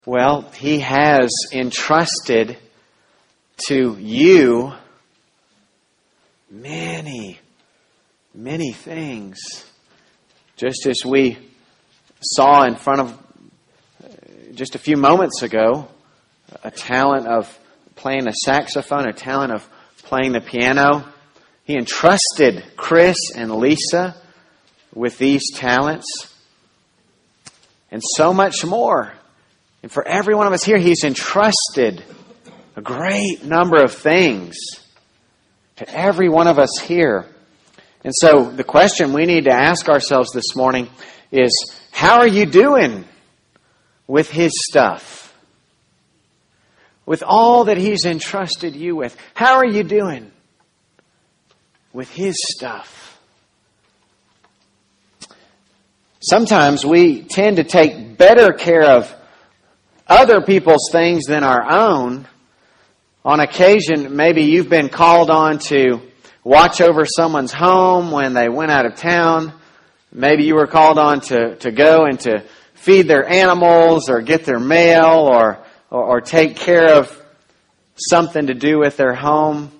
Well, He has entrusted to you many, many things. Just as we saw in front of just a few moments ago, a talent of playing the saxophone, a talent of playing the piano. He entrusted Chris and Lisa with these talents and so much more. And for every one of us here, He's entrusted a great number of things to every one of us here. And so the question we need to ask ourselves this morning is, how are you doing with His stuff? With all that He's entrusted you with, how are you doing with His stuff? Sometimes we tend to take better care of other people's things than our own. On occasion, maybe you've been called on to watch over someone's home when they went out of town. Maybe you were called on to go and to feed their animals or get their mail or take care of something to do with their home.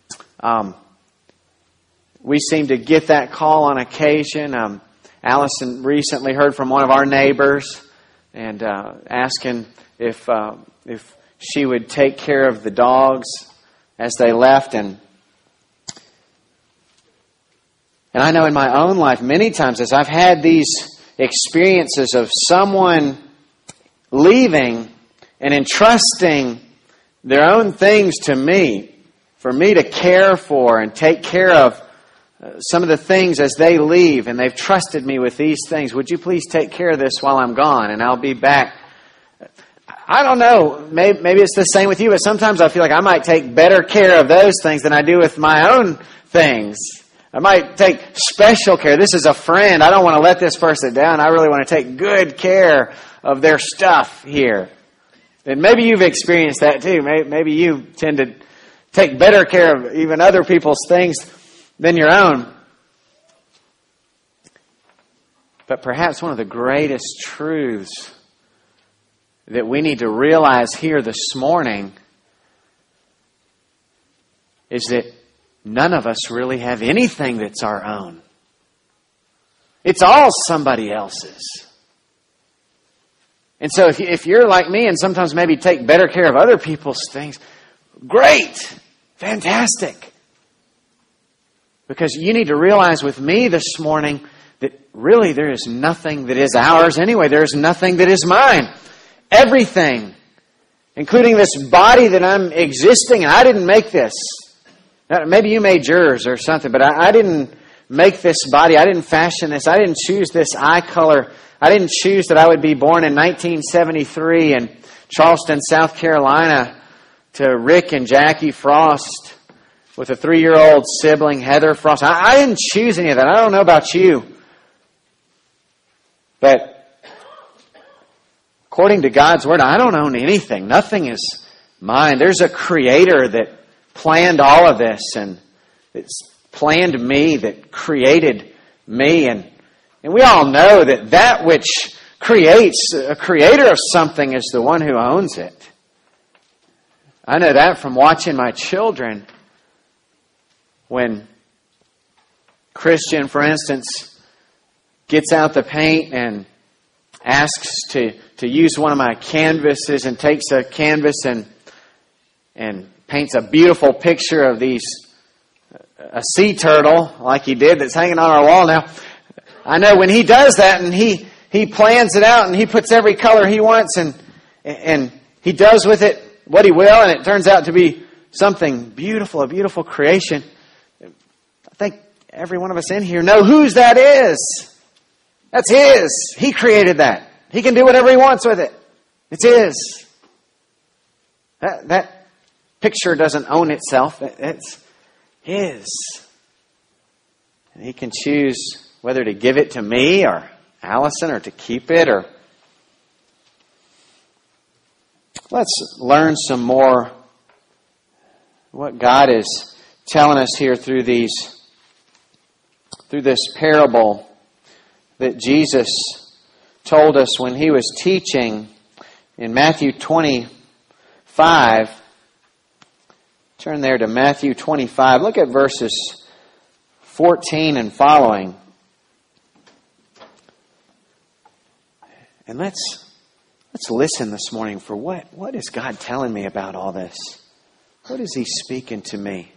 We seem to get that call on occasion. Allison recently heard from one of our neighbors and asking if she would take care of the dogs as they left. And I know in my own life, many times as I've had these experiences of someone leaving and entrusting their own things to me, for me to care for and take care of some of the things as they leave, and they've trusted me with these things. Would you please take care of this while I'm gone, and I'll be back. I don't know. Maybe it's the same with you, but sometimes I feel like I might take better care of those things than I do with my own things. I might take special care. This is a friend. I don't want to let this person down. I really want to take good care of their stuff here. And maybe you've experienced that too. Maybe you tend to take better care of even other people's things than your own. But perhaps one of the greatest truths that we need to realize here this morning is that none of us really have anything that's our own. It's all somebody else's. And so if you're like me and sometimes maybe take better care of other people's things, great, fantastic. Because you need to realize with me this morning that really there is nothing that is ours anyway. There is nothing that is mine. Everything, including this body that I'm existing in. I didn't make this. Maybe you made yours or something, but I didn't make this body. I didn't fashion this. I didn't choose this eye color. I didn't choose that I would be born in 1973 in Charleston, South Carolina, to Rick and Jackie Frost with a 3-year-old sibling, Heather Frost. I didn't choose any of that. I don't know about you. But according to God's Word, I don't own anything. Nothing is mine. There's a Creator that planned all of this, and it's planned me, that created me. And we all know that which creates, a creator of something is the one who owns it. I know that from watching my children. When Christian, for instance, gets out the paint and asks to use one of my canvases and takes a canvas and paints a beautiful picture of a sea turtle like he did that's hanging on our wall now. I know when he does that and he plans it out and he puts every color he wants and he does with it what he will, and it turns out to be something beautiful, a beautiful creation. I think every one of us in here know whose that is. That's His. He created that. He can do whatever He wants with it. It's His. That picture doesn't own itself. It's His. And He can choose whether to give it to me or Allison or to keep it. Or let's learn some more what God is telling us here through this parable that Jesus told us when He was teaching In Matthew 25, turn there to Matthew 25. Look at verses 14 and following. And let's listen this morning for what is God telling me about all this? What is He speaking to me?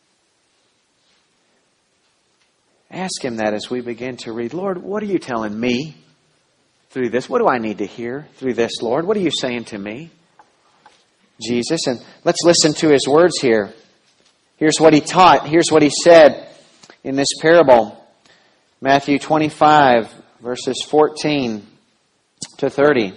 Ask Him that as we begin to read. Lord, what are you telling me through this? What do I need to hear through this, Lord? What are you saying to me, Jesus? And let's listen to His words here. Here's what He taught. Here's what He said in this parable. Matthew 25, verses 14 to 30.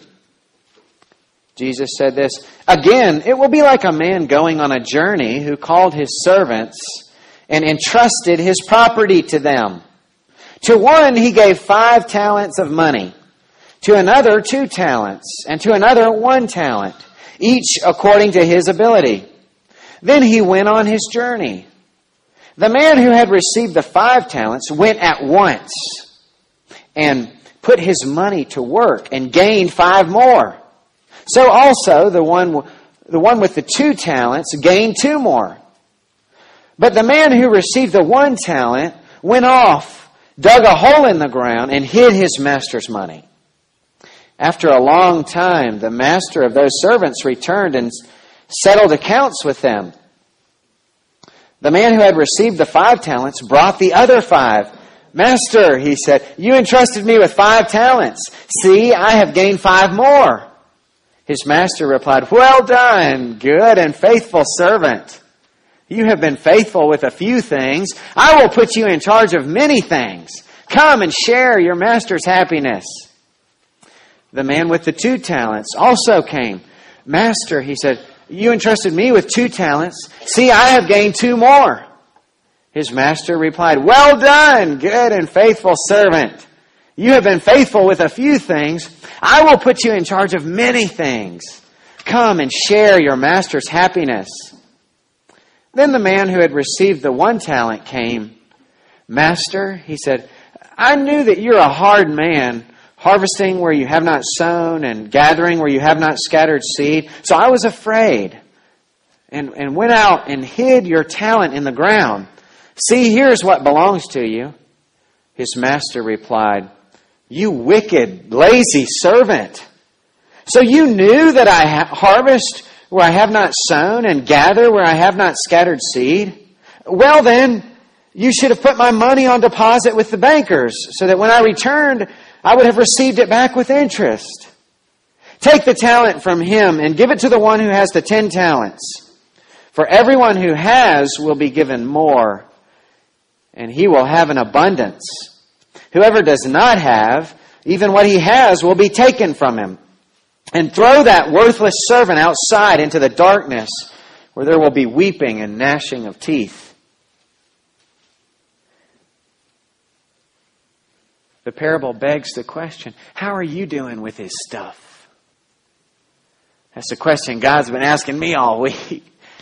Jesus said this, "Again, it will be like a man going on a journey who called his servants and entrusted his property to them. To one he gave 5 talents of money, to another 2 talents, and to another 1 talent, each according to his ability. Then he went on his journey. The man who had received the 5 talents went at once and put his money to work and gained 5 more. So also the one with the 2 talents gained 2 more. But the man who received the 1 talent went off, dug a hole in the ground, and hid his master's money. After a long time, the master of those servants returned and settled accounts with them. The man who had received the 5 talents brought the other 5. 'Master,' he said, 'you entrusted me with 5 talents. See, I have gained 5 more.' His master replied, 'Well done, good and faithful servant. You have been faithful with a few things. I will put you in charge of many things. Come and share your master's happiness.' The man with the 2 talents also came. 'Master,' he said, 'you entrusted me with 2 talents. See, I have gained 2 more.' His master replied, 'Well done, good and faithful servant. You have been faithful with a few things. I will put you in charge of many things. Come and share your master's happiness.' Then the man who had received the 1 talent came. 'Master,' he said, 'I knew that you're a hard man, harvesting where you have not sown and gathering where you have not scattered seed. So I was afraid and went out and hid your talent in the ground. See, here's what belongs to you.' His master replied, 'You wicked, lazy servant. So you knew that I harvest where I have not sown and gather where I have not scattered seed? Well then, you should have put my money on deposit with the bankers, so that when I returned, I would have received it back with interest. Take the talent from him and give it to the one who has the 10 talents. For everyone who has will be given more, and he will have an abundance. Whoever does not have, even what he has will be taken from him. And throw that worthless servant outside into the darkness, where there will be weeping and gnashing of teeth.'" The parable begs the question, how are you doing with his stuff? That's the question God's been asking me all week.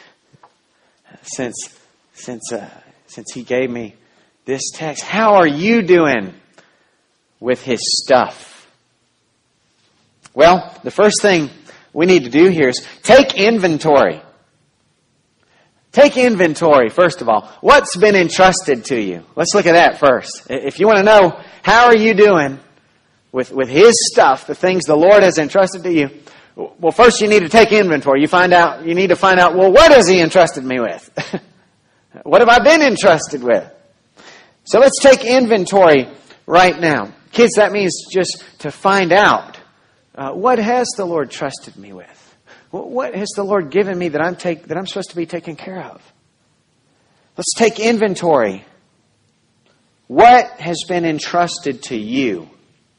Since he gave me this text. How are you doing with his stuff? Well, the first thing we need to do here is take inventory. Take inventory, first of all. What's been entrusted to you? Let's look at that first. If you want to know how are you doing with his stuff, the things the Lord has entrusted to you, well, first you need to take inventory. You need to find out, well, what has he entrusted me with? What have I been entrusted with? So let's take inventory right now. Kids, that means just to find out, what has the Lord trusted me with? What has the Lord given me that I'm supposed to be taking care of? Let's take inventory. What has been entrusted to you?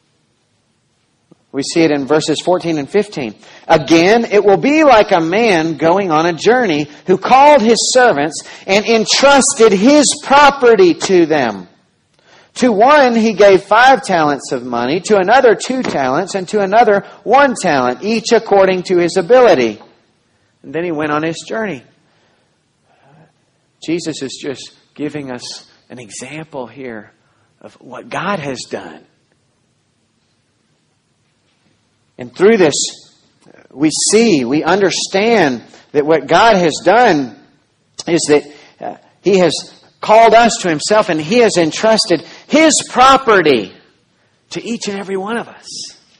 We see it in verses 14 and 15. "Again, it will be like a man going on a journey who called his servants and entrusted his property to them. To one he gave 5 talents of money, to another 2 talents, and to another 1 talent, each according to his ability." And then he went on his journey. Jesus is just giving us an example here of what God has done. And through this we see, we understand that what God has done is that He has called us to Himself and He has entrusted His property to each and every one of us.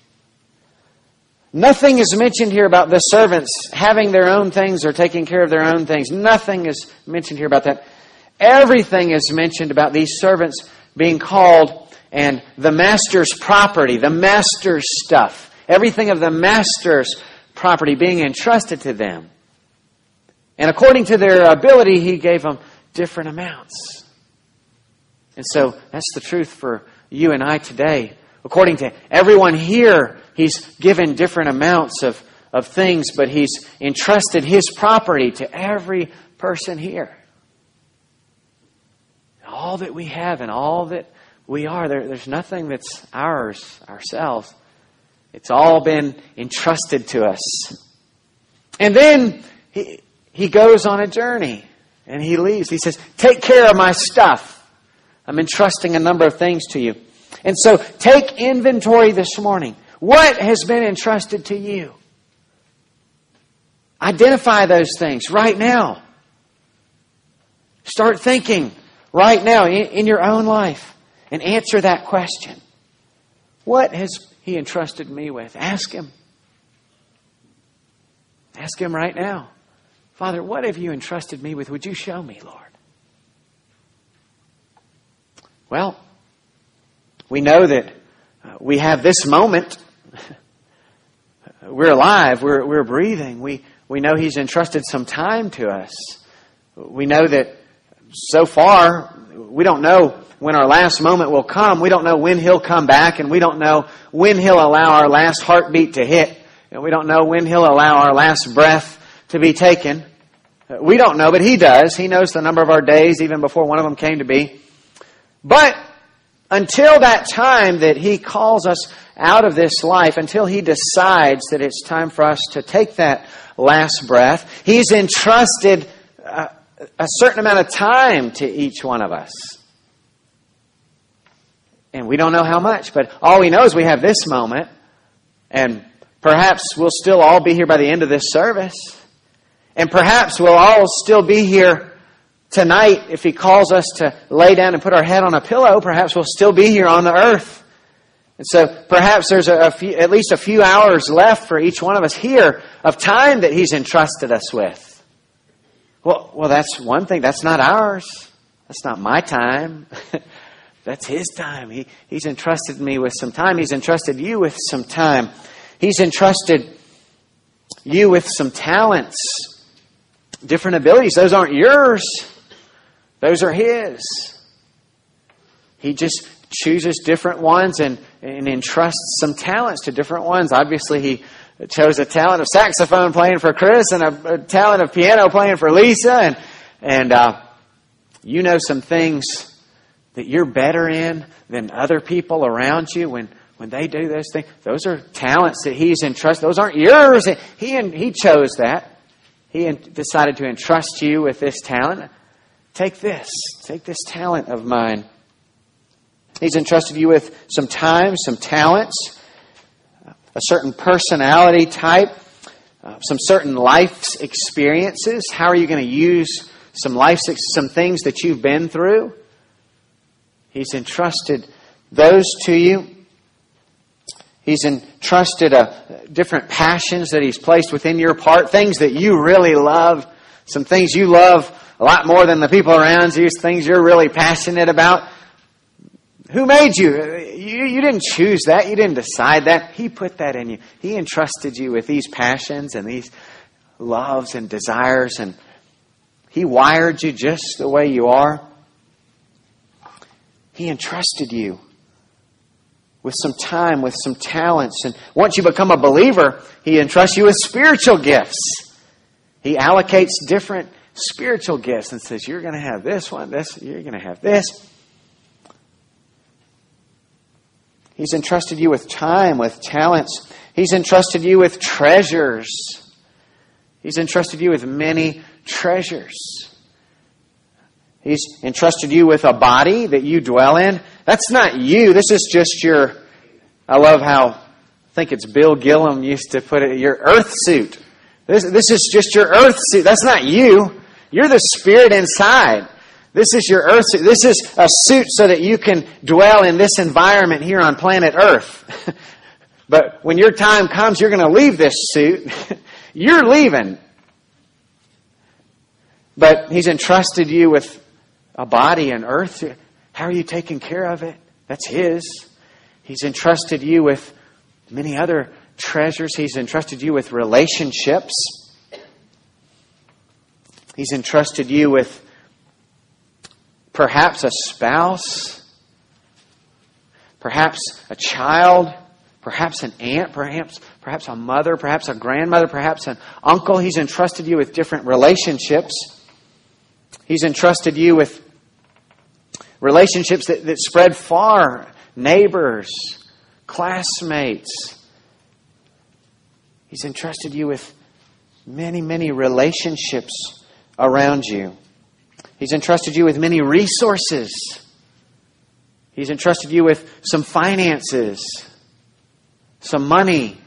Nothing is mentioned here about the servants having their own things or taking care of their own things. Nothing is mentioned here about that. Everything is mentioned about these servants being called and the master's property, the master's stuff. Everything of the master's property being entrusted to them. And according to their ability, He gave them different amounts. And so that's the truth for you and I today. According to everyone here, He's given different amounts of things, but He's entrusted His property to every person here. All that we have and all that we are, there's nothing that's ours, ourselves. It's all been entrusted to us. And then he goes on a journey and He leaves. He says, take care of my stuff. I'm entrusting a number of things to you. And so take inventory this morning. What has been entrusted to you? Identify those things right now. Start thinking right now in your own life and answer that question. What has He entrusted me with? Ask Him. Ask Him right now. Father, what have you entrusted me with? Would you show me, Lord? Well, we know that we have this moment. We're alive. We're breathing. We know He's entrusted some time to us. We know that so far, we don't know when our last moment will come. We don't know when He'll come back, and we don't know when He'll allow our last heartbeat to hit, and we don't know when He'll allow our last breath to be taken. We don't know, but He does. He knows the number of our days even before one of them came to be. But until that time that He calls us out of this life, until He decides that it's time for us to take that last breath, He's entrusted a certain amount of time to each one of us. And we don't know how much, but all we know is we have this moment, and perhaps we'll still all be here by the end of this service. And perhaps we'll all still be here tonight if He calls us to lay down and put our head on a pillow. Perhaps we'll still be here on the earth. And so perhaps there's at least a few hours left for each one of us here of time that He's entrusted us with. Well, that's one thing. That's not ours. That's not my time. That's His time. He's entrusted me with some time. He's entrusted you with some time. He's entrusted you with some talents, different abilities. Those aren't yours. Those are His. He just chooses different ones and entrusts some talents to different ones. Obviously, He chose a talent of saxophone playing for Chris and a talent of piano playing for Lisa. And you know some things that you're better in than other people around you when they do those things. Those are talents that He's entrusted. Those aren't yours. He chose that. He decided to entrust you with this talent. Take this talent of mine. He's entrusted you with some time, some talents, a certain personality type, some certain life experiences. How are you going to use some things that you've been through? He's entrusted those to you. He's entrusted different passions that He's placed within your heart, things that you really love, some things you love a lot more than the people around you, things you're really passionate about. Who made you? You didn't choose that. You didn't decide that. He put that in you. He entrusted you with these passions and these loves and desires, and He wired you just the way you are. He entrusted you with some time, with some talents. And once you become a believer, He entrusts you with spiritual gifts. He allocates different spiritual gifts and says, you're going to have this one, you're going to have this. He's entrusted you with time, with talents. He's entrusted you with treasures. He's entrusted you with many treasures. He's entrusted you with a body that you dwell in. That's not you. This is just I love how think it's Bill Gillum used to put it, your earth suit. This is just your earth suit. That's not you. You're the spirit inside. This is your earth suit. This is a suit so that you can dwell in this environment here on planet Earth. But when your time comes, you're going to leave this suit. You're leaving. But He's entrusted you with a body and earth. How are you taking care of it? That's His. He's entrusted you with many other treasures. He's entrusted you with relationships. He's entrusted you with perhaps a spouse, perhaps a child, perhaps an aunt, perhaps a mother, perhaps a grandmother, perhaps an uncle. He's entrusted you with different relationships. He's entrusted you with relationships that spread far. Neighbors, classmates. He's entrusted you with many, many relationships around you. He's entrusted you with many resources. He's entrusted you with some finances, some money.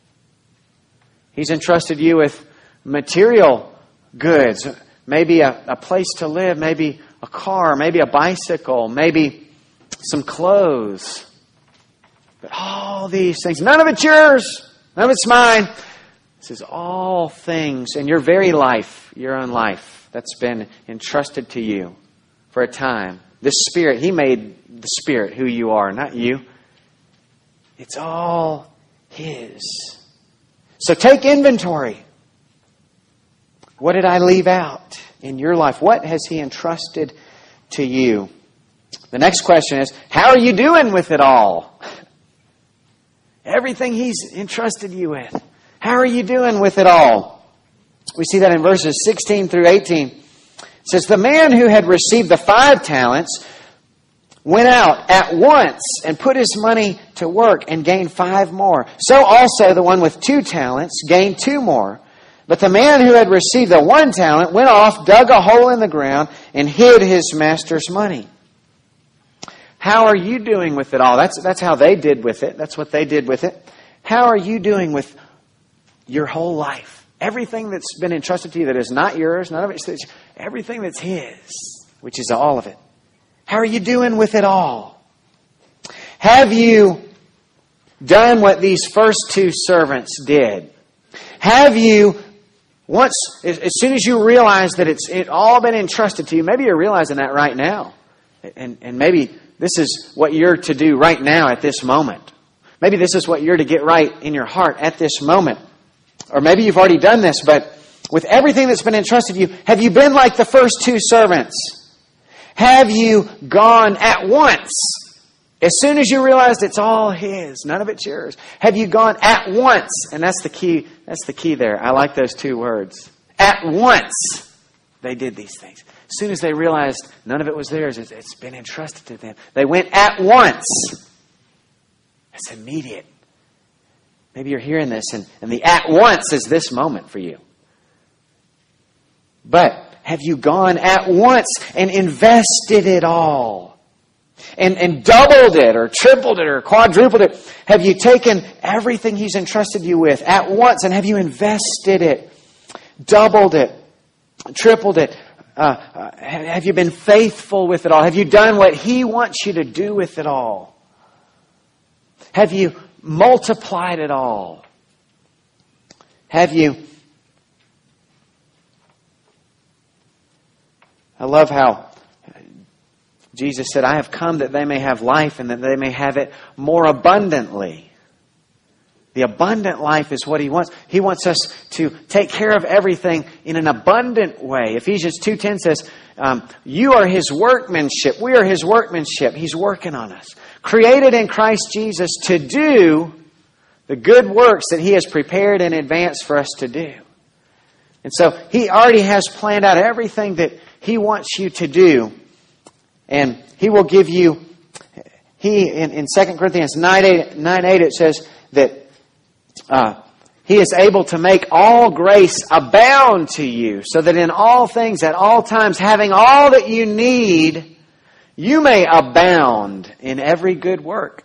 He's entrusted you with material goods, maybe a place to live, maybe a car, maybe a bicycle, maybe some clothes. But all these things, none of it's yours, none of it's mine. This is all things in your very life, your own life, that's been entrusted to you for a time. This Spirit, He made the Spirit who you are, not you. It's all His. So take inventory. What did I leave out in your life? What has He entrusted to you? The next question is, how are you doing with it all? Everything He's entrusted you with. How are you doing with it all? We see that in verses 16 through 18. It says, the man who had received the 5 talents went out at once and put his money to work and gained 5 more. So also the one with 2 talents gained 2 more. But the man who had received the 1 talent went off, dug a hole in the ground, and hid his master's money. How are you doing with it all? That's how they did with it. That's what they did with it. How are you doing with your whole life? Everything that's been entrusted to you that is not yours, none of it's everything that's His, which is all of it. How are you doing with it all? Have you done what these first 2 servants did? Have you, once, as soon as you realize that it's all been entrusted to you, maybe you're realizing that right now. And maybe this is what you're to do right now at this moment. Maybe this is what you're to get right in your heart at this moment. Or maybe you've already done this, but with everything that's been entrusted to you, have you been like the first 2 servants? Have you gone at once? As soon as you realized it's all His, none of it's yours. Have you gone at once? And that's the key. That's the key there. I like those 2 words. At once, they did these things. As soon as they realized none of it was theirs, it's been entrusted to them. They went at once. That's immediate. Maybe you're hearing this and the at once is this moment for you. But have you gone at once and invested it all? And doubled it or tripled it or quadrupled it? Have you taken everything He's entrusted you with at once and have you invested it? Doubled it? Tripled it? Have you been faithful with it all? Have you done what He wants you to do with it all? Have you multiplied it all? Have you? I love how Jesus said, I have come that they may have life and that they may have it more abundantly. The abundant life is what He wants. He wants us to take care of everything in an abundant way. Ephesians 2:10 says, you are His workmanship. We are His workmanship. He's working on us. Created in Christ Jesus to do the good works that He has prepared in advance for us to do. And so He already has planned out everything that He wants you to do. And He will give you, in 2 Corinthians 9:8 it says that He is able to make all grace abound to you, so that in all things, at all times, having all that you need, you may abound in every good work.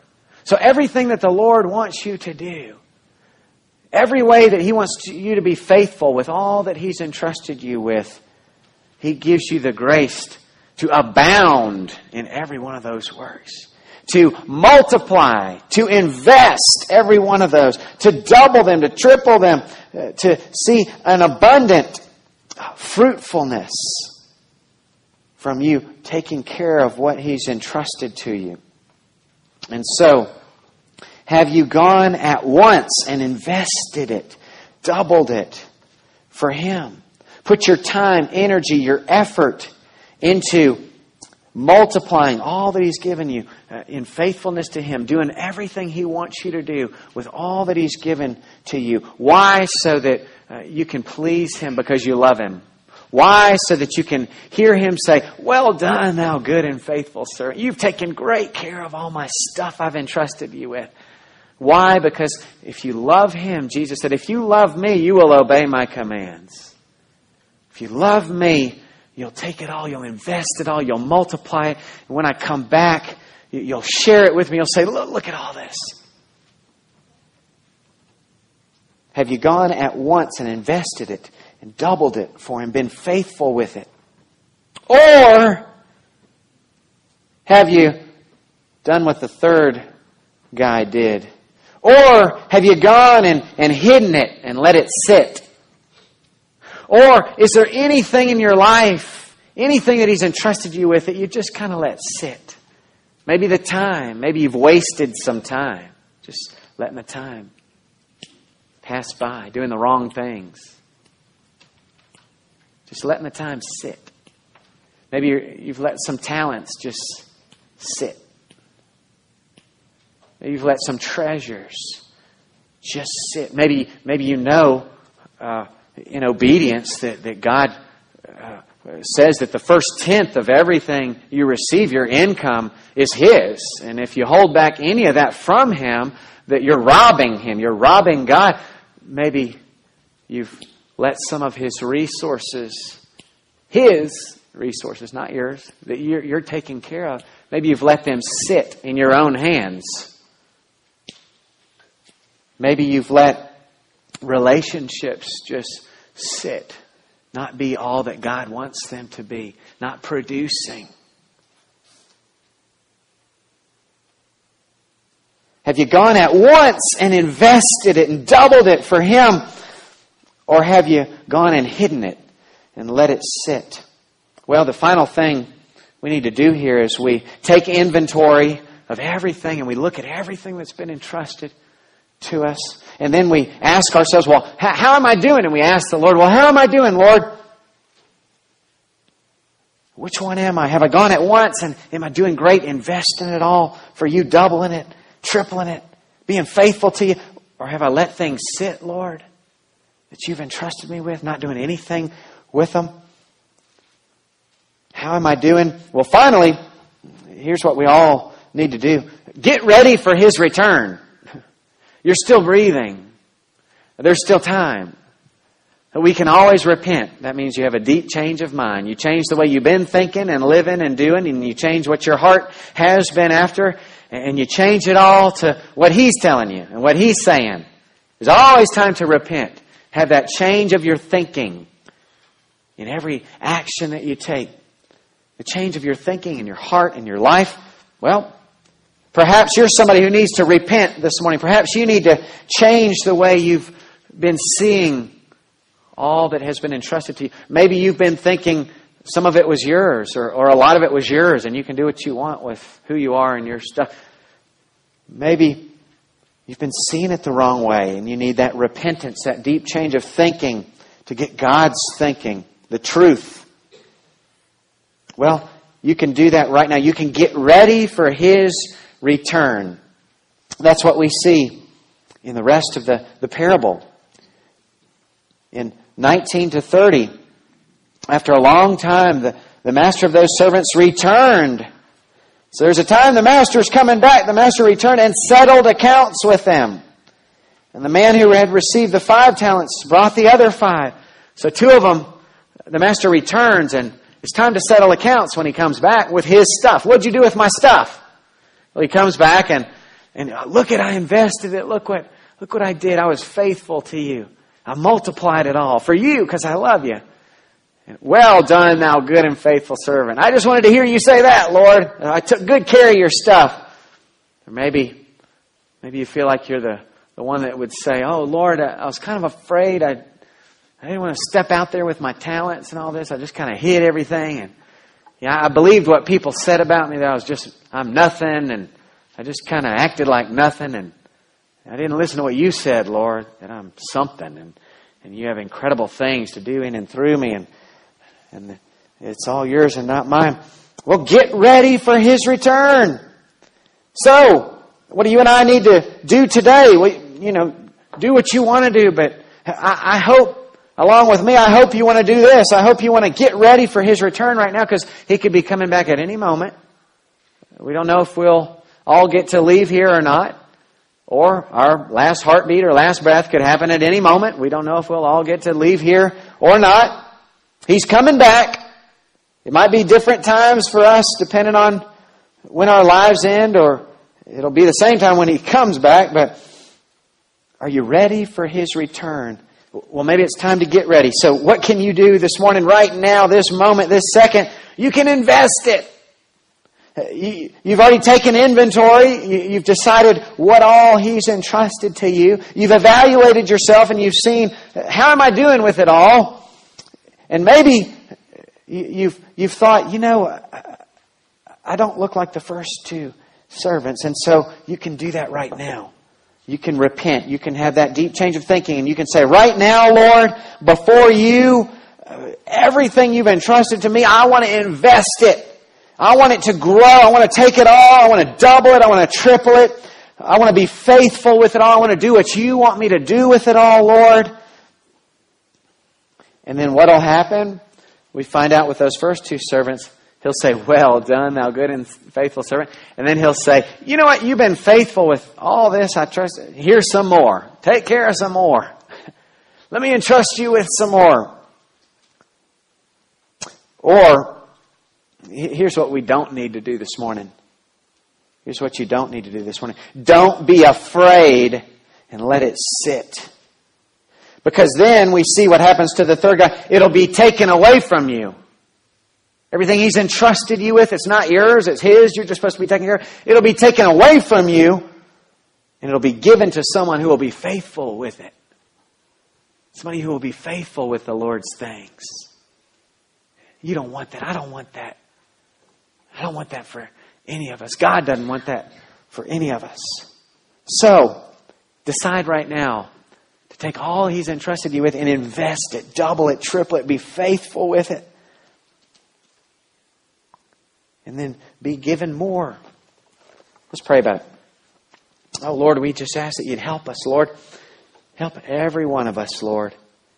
So everything that the Lord wants you to do, every way that He wants you to be faithful with all that He's entrusted you with, He gives you the grace to abound in every one of those works. To multiply, to invest every one of those, to double them, to triple them, to see an abundant fruitfulness from you taking care of what He's entrusted to you. And so, have you gone at once and invested it, doubled it for Him? Put your time, energy, your effort into multiplying all that He's given you in faithfulness to Him, doing everything He wants you to do with all that He's given to you. Why? So that you can please Him because you love Him. Why? So that you can hear Him say, "Well done, thou good and faithful servant. You've taken great care of all my stuff I've entrusted you with." Why? Because if you love Him, Jesus said, "If you love me, you will obey my commands." If you love me, you'll take it all, you'll invest it all, you'll multiply it. And when I come back, you'll share it with me. You'll say, look at all this. Have you gone at once and invested it and doubled it for Him, been faithful with it? Or have you done what the third guy did? Or have you gone and hidden it and let it sit? Or is there anything in your life, anything that He's entrusted you with that you just kind of let sit? Maybe the time. Maybe you've wasted some time. Just letting the time pass by, doing the wrong things. Just letting the time sit. Maybe you've let some talents just sit. Maybe you've let some treasures just sit. Maybe you know in obedience that God says that the first tenth of everything you receive, your income, is His. And if you hold back any of that from Him, that you're robbing Him. You're robbing God. Maybe you've let some of His resources, His resources, not yours, that you're taking care of, maybe you've let them sit in your own hands. Maybe you've let relationships just sit, not be all that God wants them to be, not producing. Have you gone at once and invested it and doubled it for Him? Or have you gone and hidden it and let it sit? Well, the final thing we need to do here is we take inventory of everything and we look at everything that's been entrusted to us. And then we ask ourselves, well, how am I doing? And we ask the Lord, well, how am I doing, Lord? Which one am I? Have I gone at once and am I doing great, investing it all for you, doubling it, tripling it, being faithful to you? Or have I let things sit, Lord, that you've entrusted me with, not doing anything with them? How am I doing? Well, finally, here's what we all need to do. Get ready for His return. You're still breathing. There's still time. We can always repent. That means you have a deep change of mind. You change the way you've been thinking and living and doing, and you change what your heart has been after, and you change it all to what He's telling you and what He's saying. There's always time to repent. Have that change of your thinking in every action that you take. The change of your thinking and your heart and your life. Well, perhaps you're somebody who needs to repent this morning. Perhaps you need to change the way you've been seeing all that has been entrusted to you. Maybe you've been thinking some of it was yours or a lot of it was yours and you can do what you want with who you are and your stuff. Maybe you've been seeing it the wrong way and you need that repentance, that deep change of thinking to get God's thinking, the truth. Well, you can do that right now. You can get ready for His return. That's what we see in the rest of the parable. In 19 to 30, after a long time, the master of those servants returned. So there's a time the master's coming back. The master returned and settled accounts with them. And the man who had received the 5 talents brought the other 5. So 2 of them, the master returns, and it's time to settle accounts when he comes back with his stuff. What'd you do with my stuff? Well, he comes back and And look at, I invested it. Look what I did. I was faithful to you. I multiplied it all for you because I love you. Well done, thou good and faithful servant. I just wanted to hear you say that, Lord. I took good care of your stuff. Or maybe you feel like you're the one that would say, oh, Lord, I was kind of afraid. I didn't want to step out there with my talents and all this. I just kind of hid everything. And I believed what people said about me, that I'm nothing. And I just kind of acted like nothing. And I didn't listen to what you said, Lord, that I'm something. And you have incredible things to do in and through me. And it's all yours and not mine. Well, get ready for His return. So, what do you and I need to do today? Do what you want to do. But I hope, along with me, I hope you want to do this. I hope you want to get ready for His return right now, because He could be coming back at any moment. We don't know if we'll all get to leave here or not. Or our last heartbeat or last breath could happen at any moment. We don't know if we'll all get to leave here or not. He's coming back. It might be different times for us depending on when our lives end, or it'll be the same time when He comes back. But are you ready for His return? Well, maybe it's time to get ready. So what can you do this morning, right now, this moment, this second? You can invest it. You've already taken inventory. You've decided what all He's entrusted to you. You've evaluated yourself and you've seen, how am I doing with it all? And maybe you've thought, I don't look like the first two servants. And so you can do that right now. You can repent. You can have that deep change of thinking. And you can say, right now, Lord, before you, everything you've entrusted to me, I want to invest it. I want it to grow. I want to take it all. I want to double it. I want to triple it. I want to be faithful with it all. I want to do what you want me to do with it all, Lord. And then what will happen? We find out with those first two servants, He'll say, well done, thou good and faithful servant. And then He'll say, you know what? You've been faithful with all this. I trust it. Here's some more. Take care of some more. Let me entrust you with some more. Or, here's what we don't need to do this morning. Here's what you don't need to do this morning. Don't be afraid and let it sit. Because then we see what happens to the third guy. It'll be taken away from you. Everything He's entrusted you with, it's not yours, it's His. You're just supposed to be taking care of it. It'll be taken away from you, and it'll be given to someone who will be faithful with it. Somebody who will be faithful with the Lord's things. You don't want that. I don't want that. I don't want that for any of us. God doesn't want that for any of us. So, decide right now to take all He's entrusted you with and invest it, double it, triple it, be faithful with it. And then be given more. Let's pray about it. Oh, Lord, we just ask that You'd help us, Lord. Help every one of us, Lord.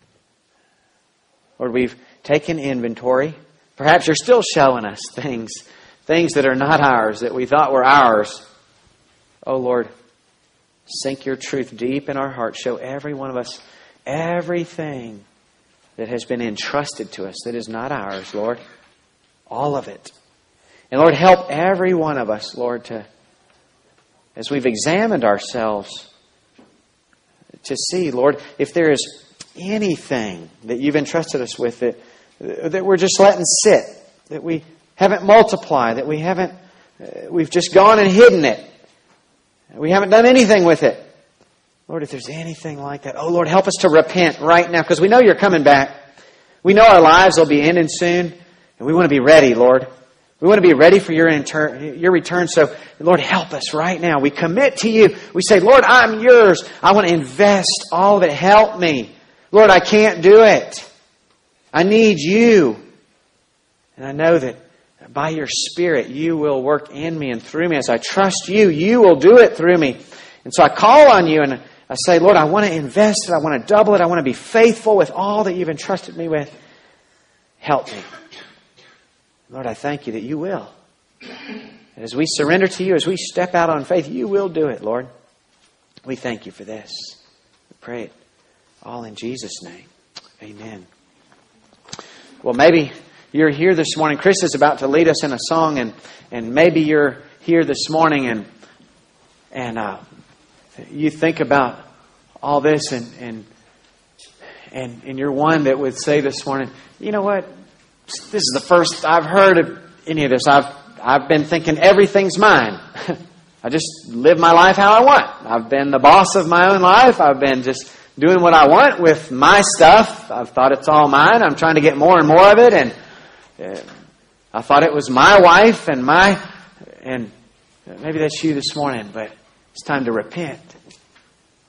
Lord, we've taken inventory. Perhaps You're still showing us things that are not ours, that we thought were ours. Oh, Lord, sink Your truth deep in our hearts. Show every one of us everything that has been entrusted to us that is not ours, Lord. All of it. And Lord, help every one of us, Lord, to, as we've examined ourselves, to see, Lord, if there is anything that You've entrusted us with that we're just letting sit, that we haven't multiplied, that we've just gone and hidden it. We haven't done anything with it. Lord, if there's anything like that, oh Lord, help us to repent right now, because we know You're coming back. We know our lives will be ending soon, and we want to be ready, Lord. We want to be ready for Your return. So, Lord, help us right now. We commit to You. We say, Lord, I'm Yours. I want to invest all of it. Help me. Lord, I can't do it. I need You. And I know that by Your Spirit, You will work in me and through me. As I trust You, You will do it through me. And so I call on You and I say, Lord, I want to invest it. I want to double it. I want to be faithful with all that You've entrusted me with. Help me. Lord, I thank You that You will. And as we surrender to You, as we step out on faith, You will do it, Lord. We thank You for this. We pray it all in Jesus' name. Amen. Well, maybe you're here this morning. Chris is about to lead us in a song, and maybe you're here this morning and And you think about all this, and you're one that would say this morning, you know what? This is the first I've heard of any of this. I've been thinking everything's mine. I just live my life how I want. I've been the boss of my own life. I've been just doing what I want with my stuff. I've thought it's all mine. I'm trying to get more and more of it, and I thought it was my wife and maybe that's you this morning, but it's time to repent.